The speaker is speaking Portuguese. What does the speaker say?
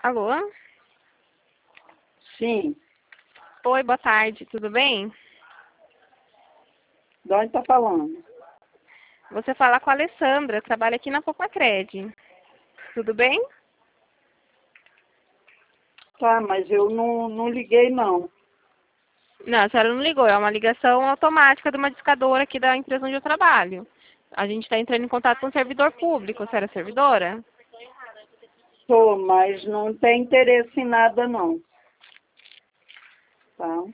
Alô? Sim. Oi, boa tarde, tudo bem? De onde está falando? Você fala com a Alessandra, trabalha aqui na Popacred. Tudo bem? Tá, mas eu não liguei, não. Não, a senhora não ligou, é uma ligação automática de uma discadora aqui da empresa onde eu trabalho. A gente está entrando em contato com o servidor público. A senhora é servidora? Sou, mas não tem interesse em nada, não. Tá?